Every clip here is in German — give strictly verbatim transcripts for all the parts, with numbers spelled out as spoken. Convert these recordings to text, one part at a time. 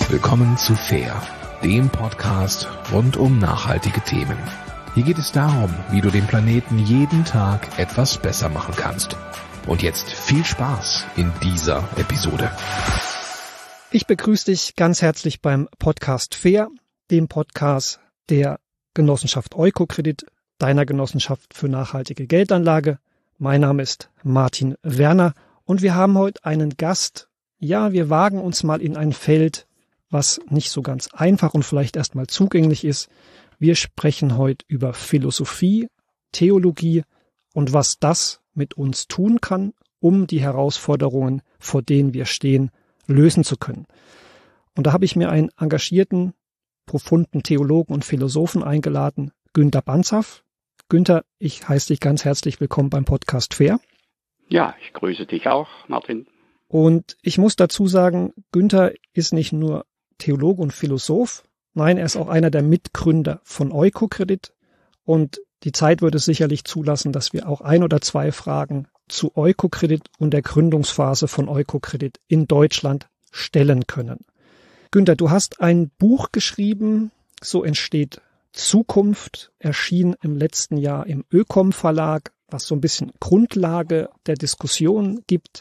Willkommen zu Fair, dem Podcast rund um nachhaltige Themen. Hier geht es darum, wie du den Planeten jeden Tag etwas besser machen kannst. Und jetzt viel Spaß in dieser Episode. Ich begrüße dich ganz herzlich beim Podcast Fair, dem Podcast der Genossenschaft Eukokredit, deiner Genossenschaft für nachhaltige Geldanlage. Mein Name ist Martin Werner und wir haben heute einen Gast. Ja, wir wagen uns mal in ein Feld, was nicht so ganz einfach und vielleicht erstmal zugänglich ist. Wir sprechen heute über Philosophie, Theologie und was das mit uns tun kann, um die Herausforderungen, vor denen wir stehen, lösen zu können. Und da habe ich mir einen engagierten, profunden Theologen und Philosophen eingeladen, Günter Banzhaf. Günter, ich heiße dich ganz herzlich willkommen beim Podcast Fair. Ja, ich grüße dich auch, Martin. Und ich muss dazu sagen, Günter ist nicht nur Theologe und Philosoph, nein, er ist auch einer der Mitgründer von Eukokredit. Und die Zeit würde es sicherlich zulassen, dass wir auch ein oder zwei Fragen zu Eukokredit und der Gründungsphase von Eukokredit in Deutschland stellen können. Günter, du hast ein Buch geschrieben, so entsteht Zukunft, erschien im letzten Jahr im Ökom Verlag, was so ein bisschen Grundlage der Diskussion gibt.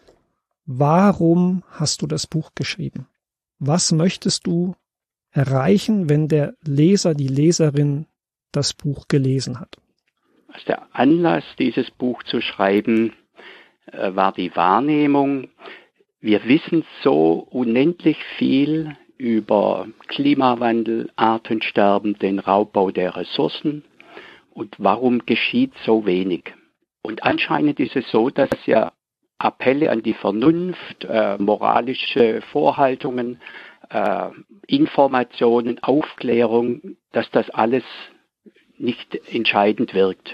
Warum hast du das Buch geschrieben? Was möchtest du erreichen, wenn der Leser, die Leserin das Buch gelesen hat? Also der Anlass, dieses Buch zu schreiben, war die Wahrnehmung, wir wissen so unendlich viel über Klimawandel, Artensterben, den Raubbau der Ressourcen und warum geschieht so wenig? Und anscheinend ist es so, dass ja Appelle an die Vernunft, äh, moralische Vorhaltungen, äh, Informationen, Aufklärung, dass das alles nicht entscheidend wirkt.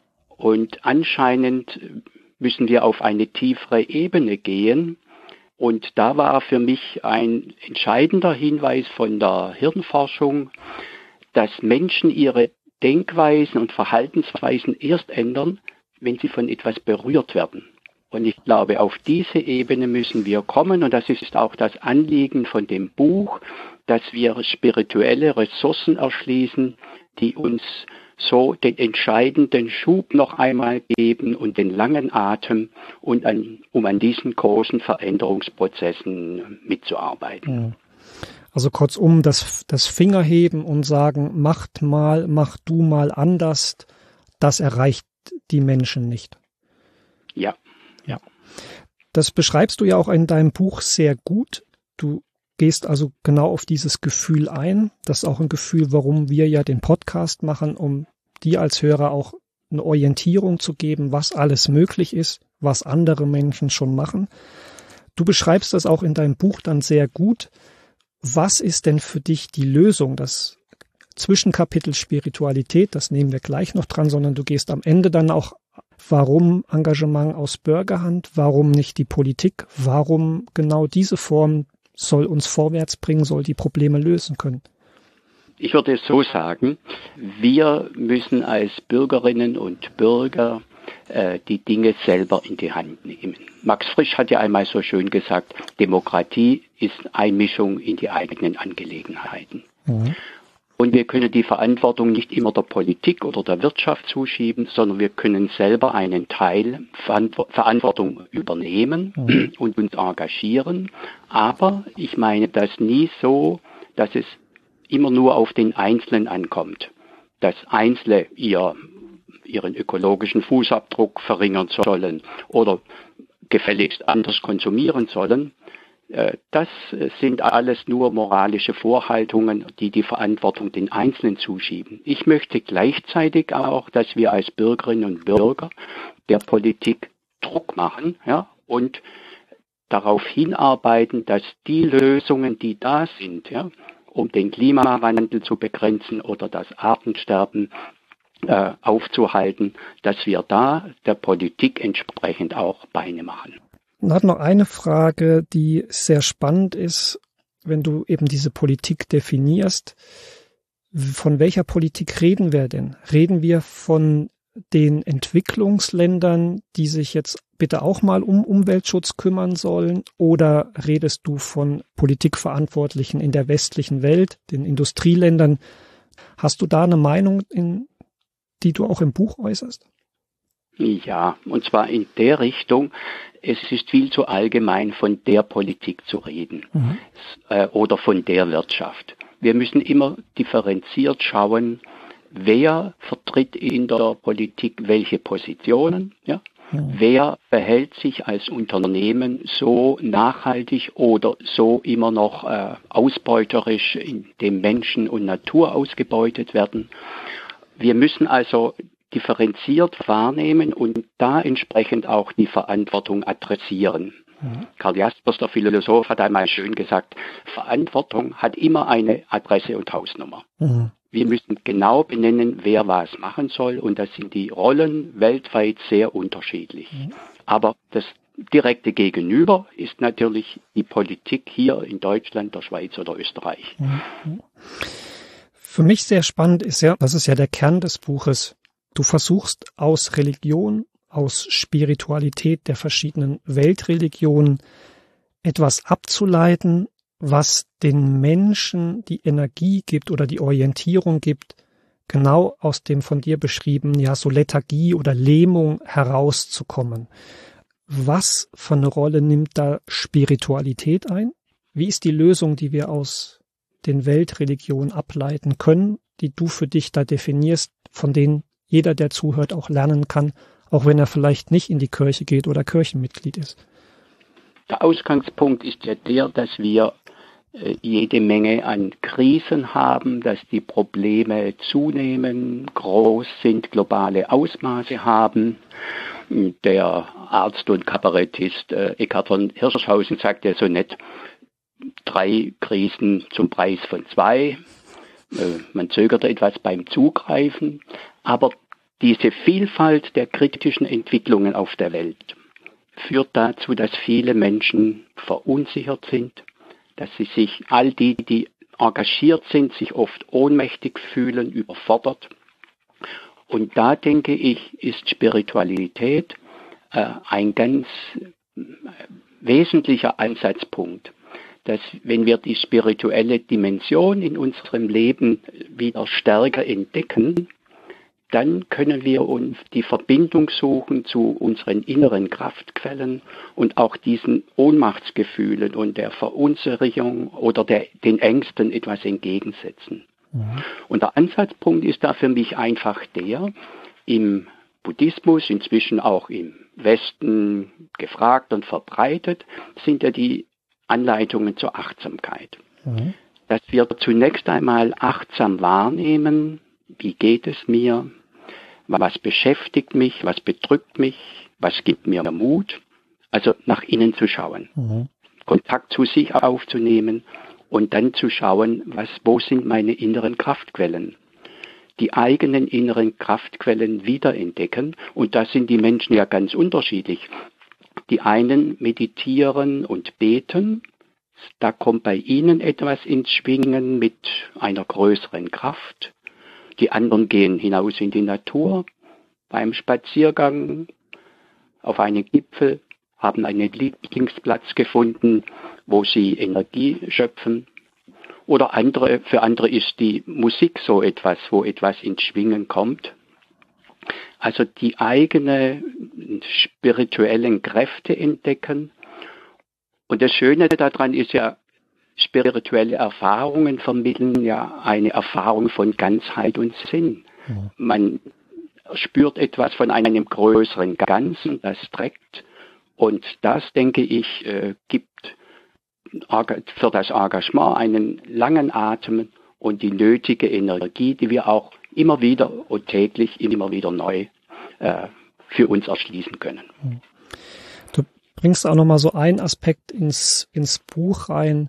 Und anscheinend müssen wir auf eine tiefere Ebene gehen. Und da war für mich ein entscheidender Hinweis von der Hirnforschung, dass Menschen ihre Denkweisen und Verhaltensweisen erst ändern, wenn sie von etwas berührt werden. Und ich glaube, auf diese Ebene müssen wir kommen. Und das ist auch das Anliegen von dem Buch, dass wir spirituelle Ressourcen erschließen, die uns so den entscheidenden Schub noch einmal geben und den langen Atem, und an, um an diesen großen Veränderungsprozessen mitzuarbeiten. Also kurzum, das, das Fingerheben und sagen, macht mal, mach du mal anders, das erreicht die Menschen nicht. Ja. Ja. Das beschreibst du ja auch in deinem Buch sehr gut. Du gehst also genau auf dieses Gefühl ein. Das ist auch ein Gefühl, warum wir ja den Podcast machen, um dir als Hörer auch eine Orientierung zu geben, was alles möglich ist, was andere Menschen schon machen. Du beschreibst das auch in deinem Buch dann sehr gut. Was ist denn für dich die Lösung? Das Zwischenkapitel Spiritualität, das nehmen wir gleich noch dran, sondern du gehst am Ende dann auch, warum Engagement aus Bürgerhand, warum nicht die Politik, warum genau diese Form soll uns vorwärts bringen, soll die Probleme lösen können? Ich würde es so sagen, wir müssen als Bürgerinnen und Bürger äh, die Dinge selber in die Hand nehmen. Max Frisch hat ja einmal so schön gesagt, Demokratie ist Einmischung in die eigenen Angelegenheiten. Mhm. Und wir können die Verantwortung nicht immer der Politik oder der Wirtschaft zuschieben, sondern wir können selber einen Teil Verantwortung übernehmen mhm. und uns engagieren. Aber ich meine das nie so, dass es immer nur auf den Einzelnen ankommt, dass Einzelne ihr, ihren ökologischen Fußabdruck verringern sollen oder gefälligst anders konsumieren sollen. Das sind alles nur moralische Vorhaltungen, die die Verantwortung den Einzelnen zuschieben. Ich möchte gleichzeitig auch, dass wir als Bürgerinnen und Bürger der Politik Druck machen, ja, und darauf hinarbeiten, dass die Lösungen, die da sind, ja, um den Klimawandel zu begrenzen oder das Artensterben äh, aufzuhalten, dass wir da der Politik entsprechend auch Beine machen. Und hat noch eine Frage, die sehr spannend ist, wenn du eben diese Politik definierst. Von welcher Politik reden wir denn? Reden wir von den Entwicklungsländern, die sich jetzt bitte auch mal um Umweltschutz kümmern sollen? Oder redest du von Politikverantwortlichen in der westlichen Welt, den Industrieländern? Hast du da eine Meinung, in, die du auch im Buch äußerst? Ja, und zwar in der Richtung, es ist viel zu allgemein von der Politik zu reden, mhm. äh, oder von der Wirtschaft. Wir müssen immer differenziert schauen, wer vertritt in der Politik welche Positionen, ja? Mhm. Wer verhält sich als Unternehmen so nachhaltig oder so immer noch äh, ausbeuterisch, indem Menschen und Natur ausgebeutet werden. Wir müssen also differenziert wahrnehmen und da entsprechend auch die Verantwortung adressieren. Mhm. Karl Jaspers, der Philosoph, hat einmal schön gesagt, Verantwortung hat immer eine Adresse und Hausnummer. Mhm. Wir müssen genau benennen, wer was machen soll und da sind die Rollen weltweit sehr unterschiedlich. Mhm. Aber das direkte Gegenüber ist natürlich die Politik hier in Deutschland, der Schweiz oder Österreich. Mhm. Für mich sehr spannend ist ja, das ist ja der Kern des Buches, du versuchst aus Religion, aus Spiritualität der verschiedenen Weltreligionen etwas abzuleiten, was den Menschen die Energie gibt oder die Orientierung gibt, genau aus dem von dir beschriebenen, ja, so Lethargie oder Lähmung herauszukommen. Was für eine Rolle nimmt da Spiritualität ein? Wie ist die Lösung, die wir aus den Weltreligionen ableiten können, die du für dich da definierst, von denen jeder, der zuhört, auch lernen kann, auch wenn er vielleicht nicht in die Kirche geht oder Kirchenmitglied ist? Der Ausgangspunkt ist ja der, dass wir äh, jede Menge an Krisen haben, dass die Probleme zunehmen, groß sind, globale Ausmaße haben. Der Arzt und Kabarettist äh, Eckhard von Hirschhausen sagt ja so nett, drei Krisen zum Preis von zwei. Äh, man zögert etwas beim Zugreifen, aber diese Vielfalt der kritischen Entwicklungen auf der Welt führt dazu, dass viele Menschen verunsichert sind, dass sie sich, all die, die engagiert sind, sich oft ohnmächtig fühlen, überfordert. Und da, denke ich, ist Spiritualität äh, ein ganz äh, wesentlicher Ansatzpunkt, dass wenn wir die spirituelle Dimension in unserem Leben wieder stärker entdecken, dann können wir uns die Verbindung suchen zu unseren inneren Kraftquellen und auch diesen Ohnmachtsgefühlen und der Verunsicherung oder der, den Ängsten etwas entgegensetzen. Mhm. Und der Ansatzpunkt ist da für mich einfach der, im Buddhismus, inzwischen auch im Westen gefragt und verbreitet, sind ja die Anleitungen zur Achtsamkeit. Mhm. Dass wir zunächst einmal achtsam wahrnehmen, wie geht es mir, was beschäftigt mich, was bedrückt mich, was gibt mir Mut, also nach innen zu schauen, mhm. Kontakt zu sich aufzunehmen und dann zu schauen, was, wo sind meine inneren Kraftquellen, die eigenen inneren Kraftquellen wiederentdecken und da sind die Menschen ja ganz unterschiedlich. Die einen meditieren und beten, da kommt bei ihnen etwas ins Schwingen mit einer größeren Kraft. Die anderen gehen hinaus in die Natur, beim Spaziergang auf einen Gipfel, haben einen Lieblingsplatz gefunden, wo sie Energie schöpfen. Oder andere, für andere ist die Musik so etwas, wo etwas ins Schwingen kommt. Also die eigenen spirituellen Kräfte entdecken. Und das Schöne daran ist ja, spirituelle Erfahrungen vermitteln ja eine Erfahrung von Ganzheit und Sinn. Ja. Man spürt etwas von einem größeren Ganzen, das trägt. Und das, denke ich, gibt für das Engagement einen langen Atem und die nötige Energie, die wir auch immer wieder und täglich immer wieder neu äh, für uns erschließen können. Du bringst auch nochmal so einen Aspekt ins, ins Buch rein.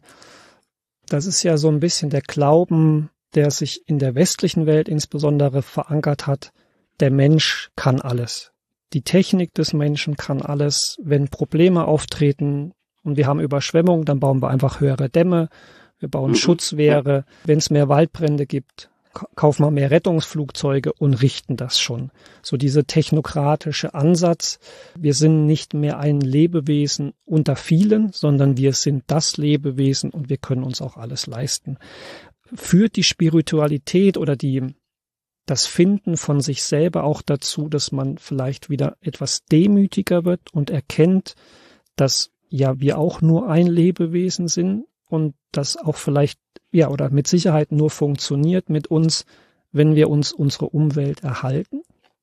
Das ist ja so ein bisschen der Glauben, der sich in der westlichen Welt insbesondere verankert hat. Der Mensch kann alles. Die Technik des Menschen kann alles. Wenn Probleme auftreten und wir haben Überschwemmungen, dann bauen wir einfach höhere Dämme. Wir bauen Schutzwehre. Wenn es mehr Waldbrände gibt, kaufen wir mehr Rettungsflugzeuge und richten das schon. So dieser technokratische Ansatz, wir sind nicht mehr ein Lebewesen unter vielen, sondern wir sind das Lebewesen und wir können uns auch alles leisten. Führt die Spiritualität oder die, das Finden von sich selber auch dazu, dass man vielleicht wieder etwas demütiger wird und erkennt, dass ja wir auch nur ein Lebewesen sind und das auch vielleicht, ja, oder mit Sicherheit nur funktioniert mit uns, wenn wir uns unsere Umwelt erhalten?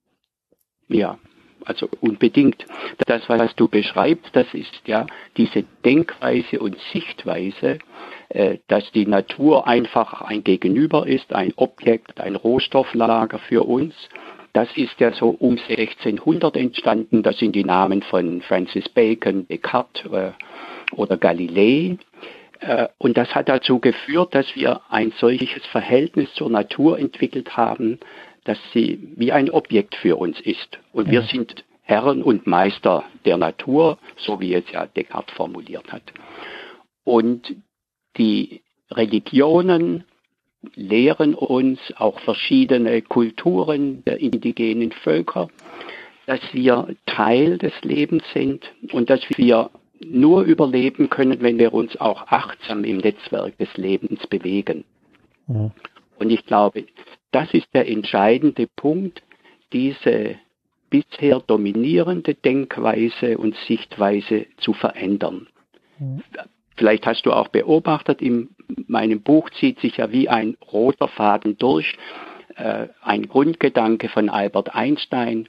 Ja, also unbedingt. Das, was du beschreibst, das ist ja diese Denkweise und Sichtweise, äh, dass die Natur einfach ein Gegenüber ist, ein Objekt, ein Rohstofflager für uns. Das ist ja so um sechzehnhundert entstanden. Das sind die Namen von Francis Bacon, Descartes äh, oder Galilei. Und das hat dazu geführt, dass wir ein solches Verhältnis zur Natur entwickelt haben, dass sie wie ein Objekt für uns ist. Und ja. wir sind Herren und Meister der Natur, so wie es ja Descartes formuliert hat. Und die Religionen lehren uns, auch verschiedene Kulturen der indigenen Völker, dass wir Teil des Lebens sind und dass wir nur überleben können, wenn wir uns auch achtsam im Netzwerk des Lebens bewegen. Mhm. Und ich glaube, das ist der entscheidende Punkt, diese bisher dominierende Denkweise und Sichtweise zu verändern. Mhm. Vielleicht hast du auch beobachtet, in meinem Buch zieht sich ja wie ein roter Faden durch, äh, ein Grundgedanke von Albert Einstein.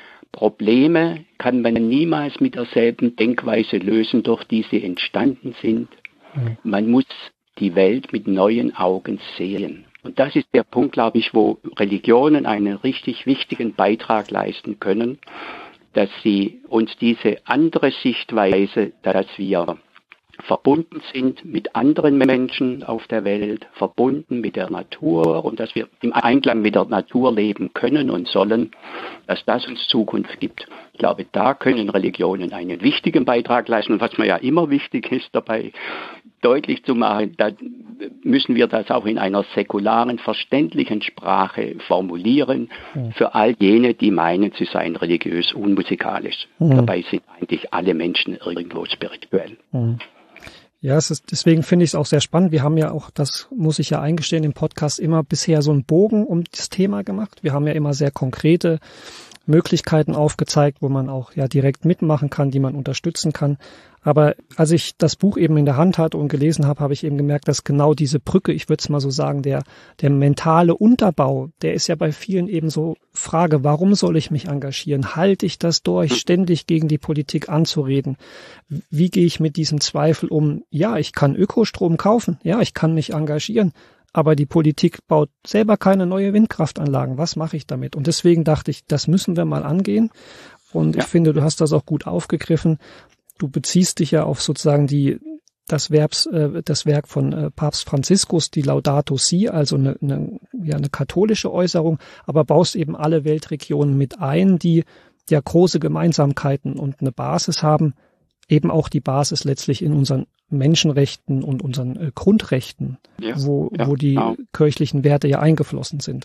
Probleme kann man niemals mit derselben Denkweise lösen, durch die sie entstanden sind. Mhm. Man muss die Welt mit neuen Augen sehen. Und das ist der Punkt, glaube ich, wo Religionen einen richtig wichtigen Beitrag leisten können, dass sie uns diese andere Sichtweise, dass wir verbunden sind mit anderen Menschen auf der Welt, verbunden mit der Natur und dass wir im Einklang mit der Natur leben können und sollen, dass das uns Zukunft gibt. Ich glaube, da können Religionen einen wichtigen Beitrag leisten. Und was mir ja immer wichtig ist, dabei deutlich zu machen, da müssen wir das auch in einer säkularen, verständlichen Sprache formulieren, mhm. für all jene, die meinen, sie seien religiös unmusikalisch. Mhm. Dabei sind eigentlich alle Menschen irgendwo spirituell. Mhm. Ja, es ist, deswegen finde ich es auch sehr spannend. Wir haben ja auch, das muss ich ja eingestehen, im Podcast immer bisher so einen Bogen um das Thema gemacht. Wir haben ja immer sehr konkrete Möglichkeiten aufgezeigt, wo man auch ja direkt mitmachen kann, die man unterstützen kann. Aber als ich das Buch eben in der Hand hatte und gelesen habe, habe ich eben gemerkt, dass genau diese Brücke, ich würde es mal so sagen, der der mentale Unterbau, der ist ja bei vielen eben so Frage, warum soll ich mich engagieren? Halte ich das durch, ständig gegen die Politik anzureden? Wie gehe ich mit diesem Zweifel um? Ja, ich kann Ökostrom kaufen, ja, ich kann mich engagieren, aber die Politik baut selber keine neue Windkraftanlagen. Was mache ich damit? Und deswegen dachte ich, das müssen wir mal angehen. Und ja. ich finde, du hast das auch gut aufgegriffen. Du beziehst dich ja auf sozusagen die das, Verbs, äh, das Werk von äh, Papst Franziskus, die Laudato Si, also eine, eine, ja, eine katholische Äußerung, aber baust eben alle Weltregionen mit ein, die ja große Gemeinsamkeiten und eine Basis haben, eben auch die Basis letztlich in unseren Menschenrechten und unseren äh, Grundrechten, ja, wo, ja, wo die genau. kirchlichen Werte ja eingeflossen sind.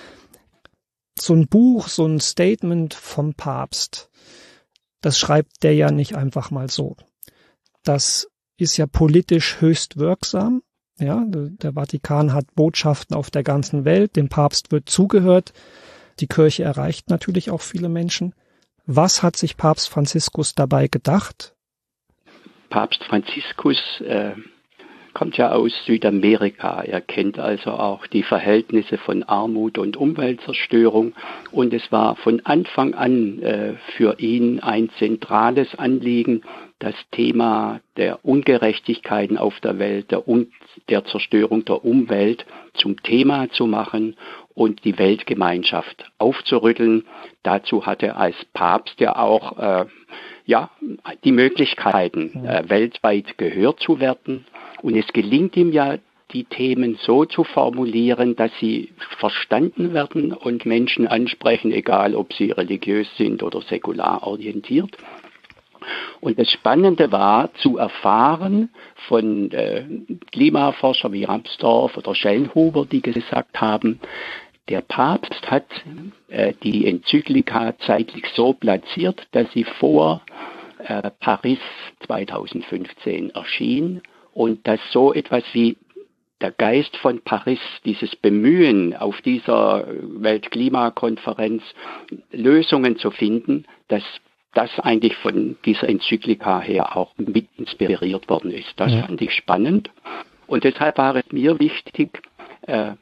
So ein Buch, so ein Statement vom Papst, das schreibt der ja nicht einfach mal so. Das ist ja politisch höchst wirksam. Ja, der Vatikan hat Botschaften auf der ganzen Welt. Dem Papst wird zugehört. Die Kirche erreicht natürlich auch viele Menschen. Was hat sich Papst Franziskus dabei gedacht? Papst Franziskus äh, kommt ja aus Südamerika. Er kennt also auch die Verhältnisse von Armut und Umweltzerstörung. Und es war von Anfang an äh, für ihn ein zentrales Anliegen, das Thema der Ungerechtigkeiten auf der Welt, der, Un- der Zerstörung der Umwelt zum Thema zu machen und die Weltgemeinschaft aufzurütteln. Dazu hat er als Papst ja auch äh, ja, die Möglichkeiten, äh, weltweit gehört zu werden. Und es gelingt ihm ja, die Themen so zu formulieren, dass sie verstanden werden und Menschen ansprechen, egal ob sie religiös sind oder säkular orientiert. Und das Spannende war zu erfahren von äh, Klimaforschern wie Ramsdorff oder Schellnhuber, die gesagt haben, der Papst hat äh, die Enzyklika zeitlich so platziert, dass sie vor äh, Paris zweitausendfünfzehn erschien und dass so etwas wie der Geist von Paris, dieses Bemühen auf dieser Weltklimakonferenz Lösungen zu finden, dass das eigentlich von dieser Enzyklika her auch mit inspiriert worden ist. Das ja. fand ich spannend. Und deshalb war es mir wichtig, äh,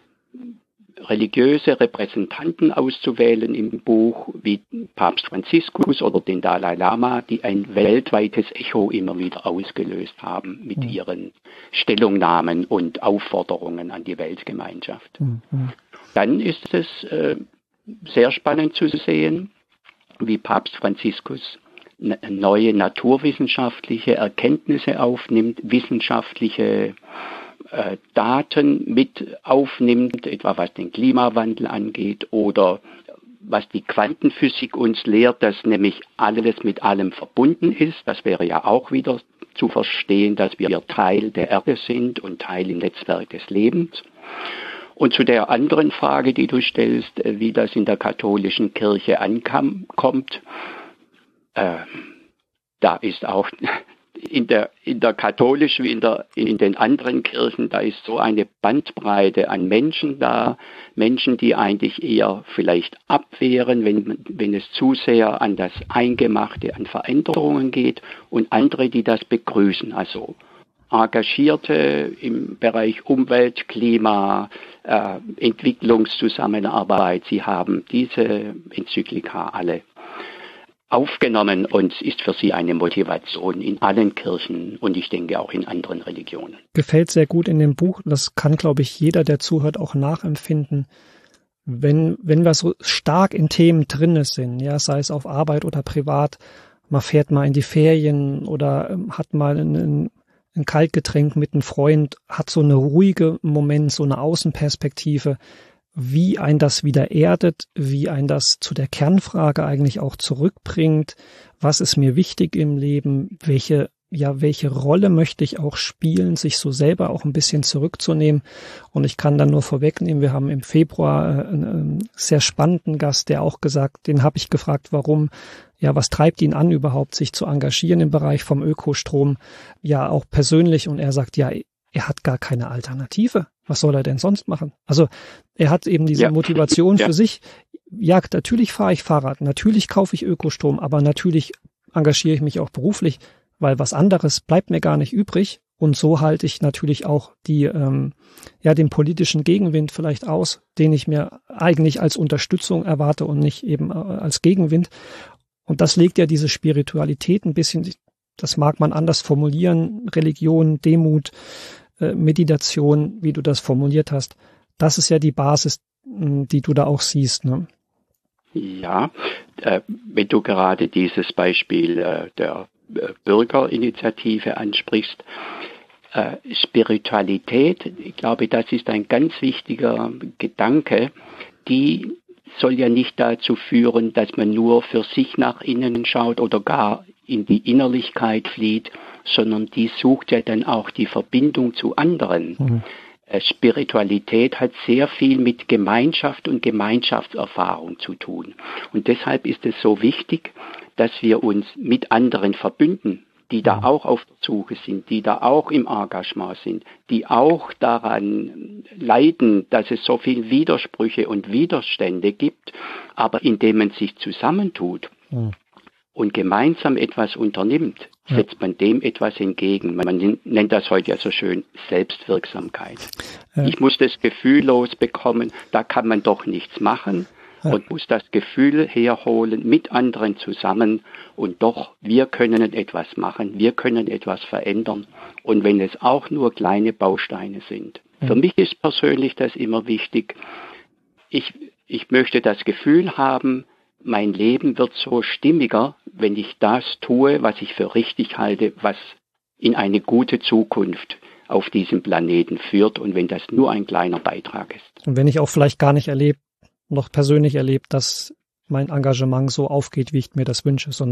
religiöse Repräsentanten auszuwählen im Buch, wie Papst Franziskus oder den Dalai Lama, die ein weltweites Echo immer wieder ausgelöst haben mit mhm. ihren Stellungnahmen und Aufforderungen an die Weltgemeinschaft. Mhm. Dann ist es äh, sehr spannend zu sehen, wie Papst Franziskus neue naturwissenschaftliche Erkenntnisse aufnimmt, wissenschaftliche äh, Daten mit aufnimmt, etwa was den Klimawandel angeht oder was die Quantenphysik uns lehrt, dass nämlich alles mit allem verbunden ist. Das wäre ja auch wieder zu verstehen, dass wir Teil der Erde sind und Teil im Netzwerk des Lebens. Und zu der anderen Frage, die du stellst, wie das in der katholischen Kirche ankommt, äh, da ist auch in der, in der katholischen wie in, der, in den anderen Kirchen, da ist so eine Bandbreite an Menschen da, Menschen, die eigentlich eher vielleicht abwehren, wenn, wenn es zu sehr an das Eingemachte, an Veränderungen geht, und andere, die das begrüßen, also Engagierte im Bereich Umwelt, Klima, äh, Entwicklungszusammenarbeit. Sie haben diese Enzyklika alle aufgenommen und ist für sie eine Motivation in allen Kirchen und ich denke auch in anderen Religionen. Gefällt sehr gut in dem Buch. Das kann, glaube ich, jeder, der zuhört, auch nachempfinden. Wenn, wenn wir so stark in Themen drin sind, ja, sei es auf Arbeit oder privat, man fährt mal in die Ferien oder ähm, hat mal einen ein Kaltgetränk mit einem Freund, hat so eine ruhige Moment, so eine Außenperspektive, wie ein das wieder erdet, wie ein das zu der Kernfrage eigentlich auch zurückbringt. Was ist mir wichtig im Leben? Welche, ja, welche Rolle möchte ich auch spielen, sich so selber auch ein bisschen zurückzunehmen? Und ich kann dann nur vorwegnehmen, wir haben im Februar einen sehr spannenden Gast, der auch gesagt, den habe ich gefragt, warum, ja, was treibt ihn an überhaupt, sich zu engagieren im Bereich vom Ökostrom, ja, auch persönlich. Und er sagt, ja, er hat gar keine Alternative. Was soll er denn sonst machen? Also er hat eben diese ja. Motivation ja. für sich. Ja, natürlich fahre ich Fahrrad, natürlich kaufe ich Ökostrom, aber natürlich engagiere ich mich auch beruflich, weil was anderes bleibt mir gar nicht übrig. Und so halte ich natürlich auch die, ähm, ja, den politischen Gegenwind vielleicht aus, den ich mir eigentlich als Unterstützung erwarte und nicht eben äh, als Gegenwind. Und das legt ja diese Spiritualität ein bisschen, das mag man anders formulieren, Religion, Demut, äh, Meditation, wie du das formuliert hast. Das ist ja die Basis, die du da auch siehst, ne? Ja, äh, wenn du gerade dieses Beispiel äh, der äh, Bürgerinitiative ansprichst, äh, Spiritualität, ich glaube, das ist ein ganz wichtiger Gedanke, die soll ja nicht dazu führen, dass man nur für sich nach innen schaut oder gar in die Innerlichkeit flieht, sondern die sucht ja dann auch die Verbindung zu anderen. Mhm. Spiritualität hat sehr viel mit Gemeinschaft und Gemeinschaftserfahrung zu tun. Und deshalb ist es so wichtig, dass wir uns mit anderen verbünden, die da auch auf der Suche sind, die da auch im Engagement sind, die auch daran leiden, dass es so viel Widersprüche und Widerstände gibt, aber indem man sich zusammentut ja. und gemeinsam etwas unternimmt, ja. setzt man dem etwas entgegen. Man nennt das heute ja so schön Selbstwirksamkeit. Ja. Ich muss das Gefühl losbekommen, da kann man doch nichts machen. Ja. Und muss das Gefühl herholen mit anderen zusammen und doch, wir können etwas machen, wir können etwas verändern und wenn es auch nur kleine Bausteine sind. Ja. Für mich ist persönlich das immer wichtig, ich, ich möchte das Gefühl haben, mein Leben wird so stimmiger, wenn ich das tue, was ich für richtig halte, was in eine gute Zukunft auf diesem Planeten führt und wenn das nur ein kleiner Beitrag ist. Und wenn ich auch vielleicht gar nicht erlebe, noch persönlich erlebt, dass mein Engagement so aufgeht, wie ich mir das wünsche, sondern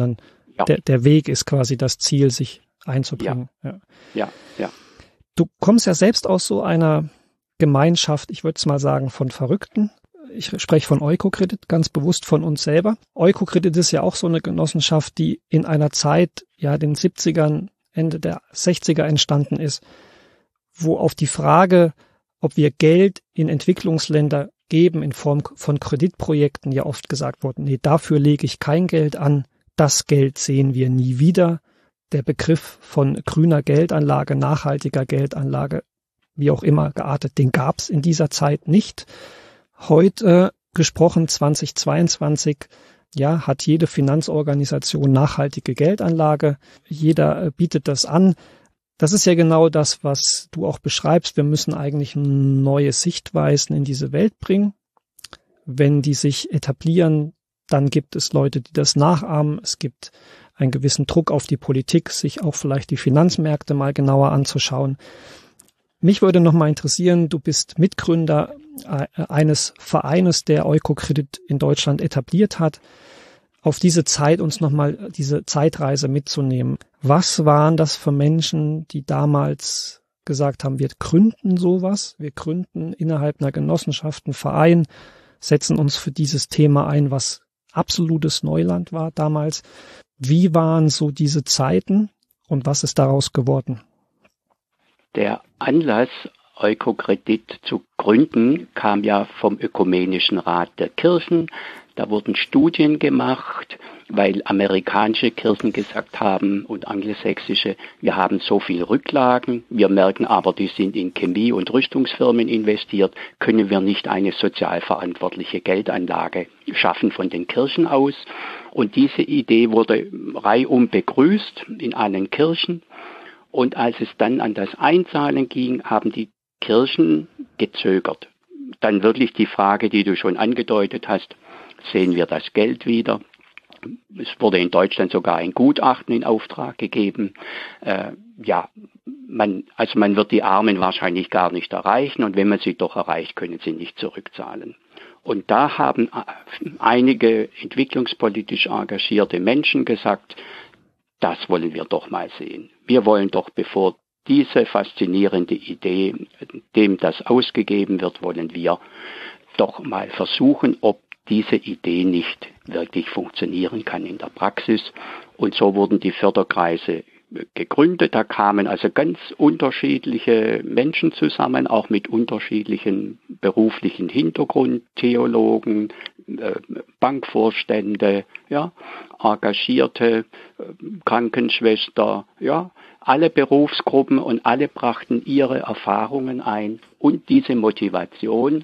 ja. der, der Weg ist quasi das Ziel, sich einzubringen. Ja, ja. ja, ja. Du kommst ja selbst aus so einer Gemeinschaft, ich würde es mal sagen, von Verrückten. Ich spreche von Oikocredit, ganz bewusst von uns selber. Oikocredit ist ja auch so eine Genossenschaft, die in einer Zeit, ja, den siebzigern, Ende der sechziger entstanden ist, wo auf die Frage, ob wir Geld in Entwicklungsländer geben in Form von Kreditprojekten, ja oft gesagt wurde, nee, dafür lege ich kein Geld an, das Geld sehen wir nie wieder. Der Begriff von grüner Geldanlage, nachhaltiger Geldanlage, wie auch immer geartet, den gab es in dieser Zeit nicht. Heute gesprochen, zweitausendzweiundzwanzig, ja, hat jede Finanzorganisation nachhaltige Geldanlage. Jeder bietet das an. Das ist ja genau das, was du auch beschreibst. Wir müssen eigentlich neue Sichtweisen in diese Welt bringen. Wenn die sich etablieren, dann gibt es Leute, die das nachahmen. Es gibt einen gewissen Druck auf die Politik, sich auch vielleicht die Finanzmärkte mal genauer anzuschauen. Mich würde noch mal interessieren, du bist Mitgründer eines Vereines, der Oikocredit in Deutschland etabliert hat. Auf diese Zeit uns noch mal diese Zeitreise mitzunehmen. Was waren das für Menschen, die damals gesagt haben, wir gründen sowas, wir gründen innerhalb einer Genossenschaft einen Verein, setzen uns für dieses Thema ein, was absolutes Neuland war damals. Wie waren so diese Zeiten und was ist daraus geworden? Der Anlass, Oikocredit zu gründen, kam ja vom Ökumenischen Rat der Kirchen. Da wurden Studien gemacht, weil amerikanische Kirchen gesagt haben und angelsächsische, wir haben so viel Rücklagen, wir merken aber, die sind in Chemie- und Rüstungsfirmen investiert, können wir nicht eine sozial verantwortliche Geldanlage schaffen von den Kirchen aus. Und diese Idee wurde reihum begrüßt in allen Kirchen. Und als es dann an das Einzahlen ging, haben die Kirchen gezögert. Dann wirklich die Frage, die du schon angedeutet hast, sehen wir das Geld wieder? Es wurde in Deutschland sogar ein Gutachten in Auftrag gegeben. Äh, ja, man, also man wird die Armen wahrscheinlich gar nicht erreichen und wenn man sie doch erreicht, können sie nicht zurückzahlen. Und da haben einige entwicklungspolitisch engagierte Menschen gesagt, das wollen wir doch mal sehen. Wir wollen doch, bevor diese faszinierende Idee, dem das ausgegeben wird, wollen wir doch mal versuchen, ob diese Idee nicht wirklich funktionieren kann in der Praxis. Und so wurden die Förderkreise gegründet. Da kamen also ganz unterschiedliche Menschen zusammen, auch mit unterschiedlichen beruflichen Hintergrund, Theologen, äh, Bankvorstände, ja, engagierte äh, Krankenschwester, ja, alle Berufsgruppen und alle brachten ihre Erfahrungen ein und diese Motivation.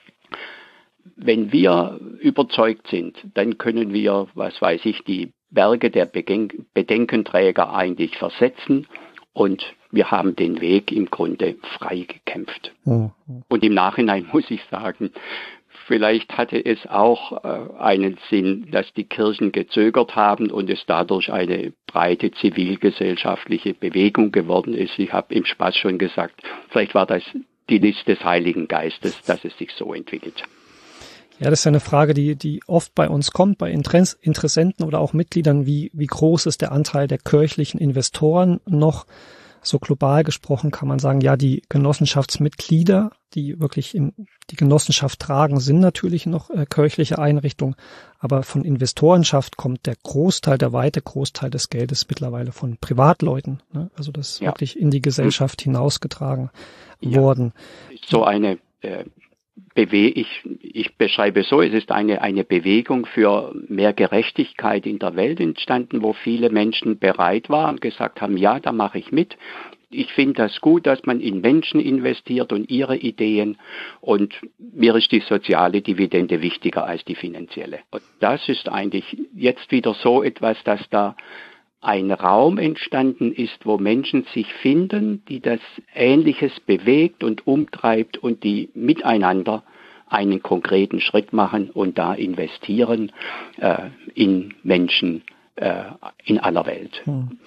Wenn wir überzeugt sind, dann können wir, was weiß ich, die Berge der Bedenkenträger eigentlich versetzen und wir haben den Weg im Grunde frei gekämpft. Mhm. Und im Nachhinein muss ich sagen, vielleicht hatte es auch äh, einen Sinn, dass die Kirchen gezögert haben und es dadurch eine breite zivilgesellschaftliche Bewegung geworden ist. Ich habe im Spaß schon gesagt, vielleicht war das die List des Heiligen Geistes, dass es sich so entwickelt. Ja, das ist eine Frage, die, die oft bei uns kommt, bei Interessenten oder auch Mitgliedern. Wie, wie groß ist der Anteil der kirchlichen Investoren noch? So global gesprochen kann man sagen, ja, die Genossenschaftsmitglieder, die wirklich im, die Genossenschaft tragen, sind natürlich noch äh, kirchliche Einrichtungen. Aber von Investorenschaft kommt der Großteil, der weite Großteil des Geldes mittlerweile von Privatleuten. Ne? Also das ist ja wirklich in die Gesellschaft hinausgetragen ja. worden. So eine äh Bewe ich, ich beschreibe so, es ist eine, eine Bewegung für mehr Gerechtigkeit in der Welt entstanden, wo viele Menschen bereit waren und gesagt haben, ja, da mache ich mit. Ich finde das gut, dass man in Menschen investiert und ihre Ideen und mir ist die soziale Dividende wichtiger als die finanzielle. Und das ist eigentlich jetzt wieder so etwas, dass da ein Raum entstanden ist, wo Menschen sich finden, die das Ähnliches bewegt und umtreibt und die miteinander einen konkreten Schritt machen und da investieren äh, in Menschen äh, in aller Welt.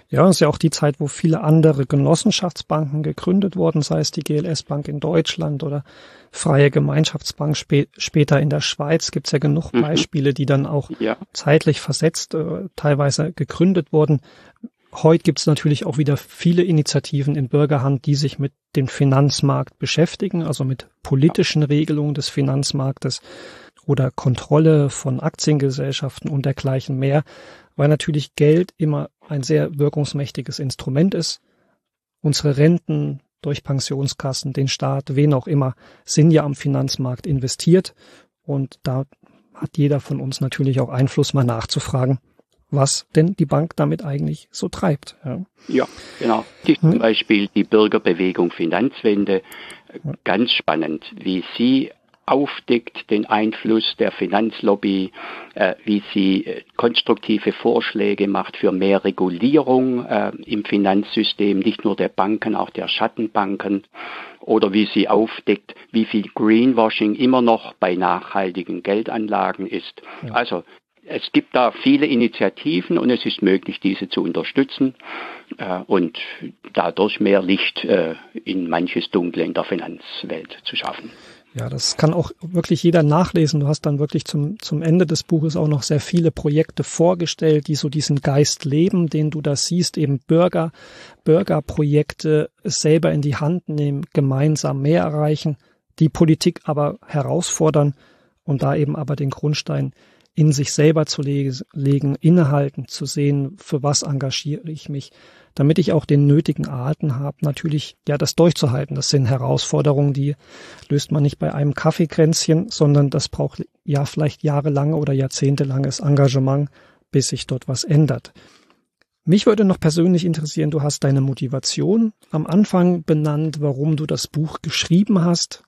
Ja, das ist ja auch die Zeit, wo viele andere Genossenschaftsbanken gegründet wurden, sei es die G L S-Bank in Deutschland oder Freie Gemeinschaftsbank spä- später in der Schweiz. Gibt's ja genug Mhm. Beispiele, die dann auch Ja. zeitlich versetzt äh, teilweise gegründet wurden. Heute gibt's natürlich auch wieder viele Initiativen in Bürgerhand, die sich mit dem Finanzmarkt beschäftigen, also mit politischen Regelungen des Finanzmarktes oder Kontrolle von Aktiengesellschaften und dergleichen mehr, weil natürlich Geld immer ein sehr wirkungsmächtiges Instrument ist. Unsere Renten durch Pensionskassen, den Staat, wen auch immer, sind ja am Finanzmarkt investiert. Und da hat jeder von uns natürlich auch Einfluss, mal nachzufragen, was denn die Bank damit eigentlich so treibt. Ja, Ja, genau. Die, Hm. Zum Beispiel die Bürgerbewegung Finanzwende. Ganz spannend, wie sie aufdeckt den Einfluss der Finanzlobby, äh, wie sie äh, konstruktive Vorschläge macht für mehr Regulierung äh, im Finanzsystem, nicht nur der Banken, auch der Schattenbanken, oder wie sie aufdeckt, wie viel Greenwashing immer noch bei nachhaltigen Geldanlagen ist. Ja. Also es gibt da viele Initiativen und es ist möglich, diese zu unterstützen äh, und dadurch mehr Licht äh, in manches Dunkle in der Finanzwelt zu schaffen. Ja, das kann auch wirklich jeder nachlesen. Du hast dann wirklich zum, zum Ende des Buches auch noch sehr viele Projekte vorgestellt, die so diesen Geist leben, den du da siehst, eben Bürger, Bürgerprojekte selber in die Hand nehmen, gemeinsam mehr erreichen, die Politik aber herausfordern und da eben aber den Grundstein in sich selber zu le- legen, innehalten, zu sehen, für was engagiere ich mich, damit ich auch den nötigen Atem habe, natürlich ja das durchzuhalten. Das sind Herausforderungen, die löst man nicht bei einem Kaffeekränzchen, sondern das braucht ja vielleicht jahrelange oder jahrzehntelanges Engagement, bis sich dort was ändert. Mich würde noch persönlich interessieren, du hast deine Motivation am Anfang benannt, warum du das Buch geschrieben hast.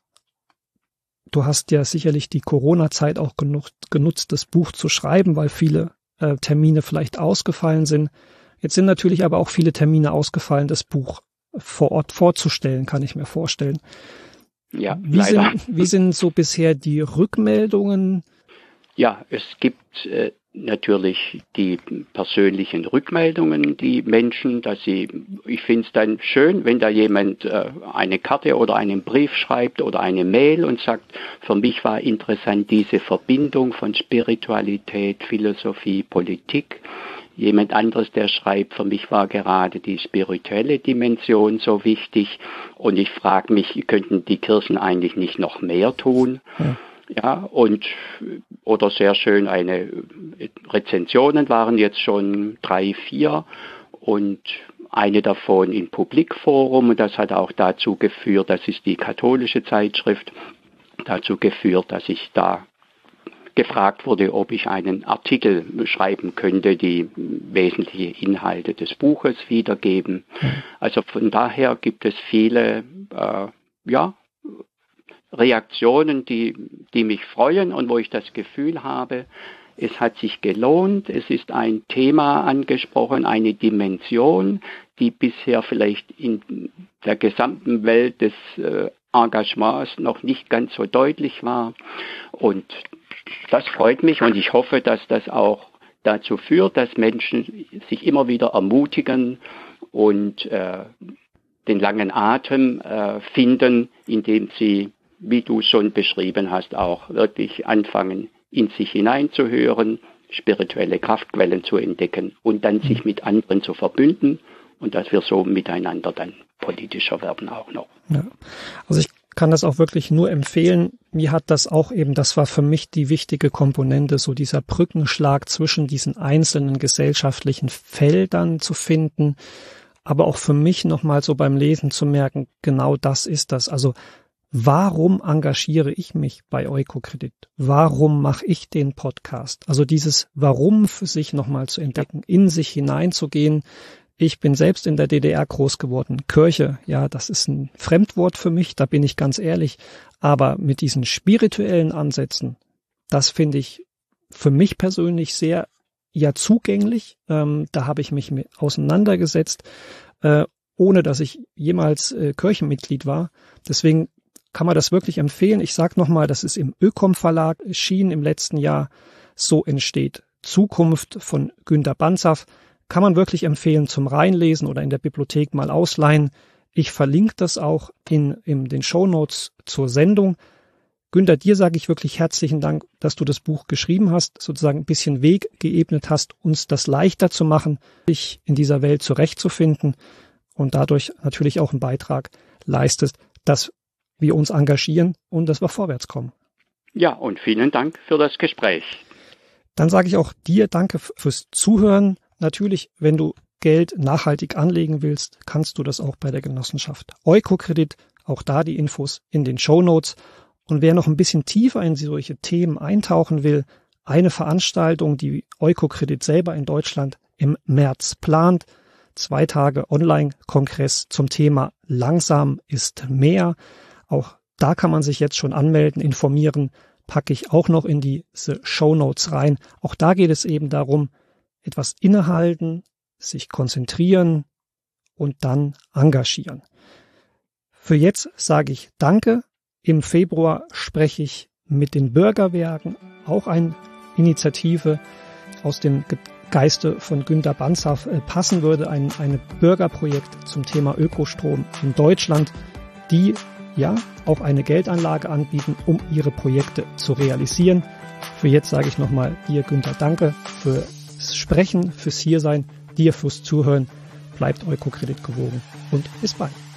Du hast ja sicherlich die Corona-Zeit auch genutzt, genutzt, das Buch zu schreiben, weil viele äh, Termine vielleicht ausgefallen sind. Jetzt sind natürlich aber auch viele Termine ausgefallen, das Buch vor Ort vorzustellen, kann ich mir vorstellen. Ja, Wie leider. sind, wie sind so bisher die Rückmeldungen? Ja, es gibt äh, natürlich die persönlichen Rückmeldungen, die Menschen, dass sie, ich finde es dann schön, wenn da jemand äh, eine Karte oder einen Brief schreibt oder eine Mail und sagt, für mich war interessant diese Verbindung von Spiritualität, Philosophie, Politik. Jemand anderes, der schreibt, für mich war gerade die spirituelle Dimension so wichtig und ich frage mich, könnten die Kirchen eigentlich nicht noch mehr tun? Ja. Ja, und, oder sehr schön, eine Rezensionen waren jetzt schon drei, vier und eine davon im Publikforum und das hat auch dazu geführt, das ist die katholische Zeitschrift, dazu geführt, dass ich da gefragt wurde, ob ich einen Artikel schreiben könnte, die wesentliche Inhalte des Buches wiedergeben. Also von daher gibt es viele, äh, ja, Reaktionen, die, die mich freuen und wo ich das Gefühl habe, es hat sich gelohnt, es ist ein Thema angesprochen, eine Dimension, die bisher vielleicht in der gesamten Welt des äh, Engagements noch nicht ganz so deutlich war. Und das freut mich und ich hoffe, dass das auch dazu führt, dass Menschen sich immer wieder ermutigen und äh, den langen Atem äh, finden, indem sie, wie du schon beschrieben hast, auch wirklich anfangen, in sich hineinzuhören, spirituelle Kraftquellen zu entdecken und dann sich mit anderen zu verbünden und dass wir so miteinander dann politischer werden auch noch. Ja. Also ich kann das auch wirklich nur empfehlen. Mir hat das auch eben, das war für mich die wichtige Komponente, so dieser Brückenschlag zwischen diesen einzelnen gesellschaftlichen Feldern zu finden, aber auch für mich nochmal so beim Lesen zu merken, genau das ist das. Also warum engagiere ich mich bei Oikokredit? Warum mache ich den Podcast? Also dieses Warum für sich nochmal zu entdecken, in sich hineinzugehen. Ich bin selbst in der D D R groß geworden. Kirche, ja, das ist ein Fremdwort für mich, da bin ich ganz ehrlich. Aber mit diesen spirituellen Ansätzen, das finde ich für mich persönlich sehr ja zugänglich. Ähm, da habe ich mich mit auseinandergesetzt, äh, ohne dass ich jemals äh, Kirchenmitglied war. Deswegen kann man das wirklich empfehlen. Ich sage nochmal, das ist im Ökom Verlag erschienen im letzten Jahr. So entsteht Zukunft von Günter Banzhaf. kann man wirklich empfehlen zum Reinlesen oder in der Bibliothek mal ausleihen. Ich verlinke das auch in, in den Shownotes zur Sendung. Günter, dir sage ich wirklich herzlichen Dank, dass du das Buch geschrieben hast, sozusagen ein bisschen Weg geebnet hast, uns das leichter zu machen, dich in dieser Welt zurechtzufinden und dadurch natürlich auch einen Beitrag leistest, dass wir uns engagieren und dass wir vorwärts kommen. Ja, und vielen Dank für das Gespräch. Dann sage ich auch dir Danke fürs Zuhören. Natürlich, wenn du Geld nachhaltig anlegen willst, kannst du das auch bei der Genossenschaft Eukokredit. Auch da die Infos in den Shownotes. Und wer noch ein bisschen tiefer in solche Themen eintauchen will, eine Veranstaltung, die Eukokredit selber in Deutschland im März plant. Zwei Tage Online-Kongress zum Thema Langsam ist mehr. Auch da kann man sich jetzt schon anmelden, informieren, packe ich auch noch in diese Shownotes rein. Auch da geht es eben darum, etwas innehalten, sich konzentrieren und dann engagieren. Für jetzt sage ich Danke. Im Februar spreche ich mit den Bürgerwerken, auch eine Initiative aus dem Geiste von Günter Banzhaf passen würde, ein, ein Bürgerprojekt zum Thema Ökostrom in Deutschland, die ja auch eine Geldanlage anbieten, um ihre Projekte zu realisieren. Für jetzt sage ich nochmal dir, Günter, danke fürs Sprechen, fürs Hiersein, dir fürs Zuhören. Bleibt Eukokredit gewogen und bis bald.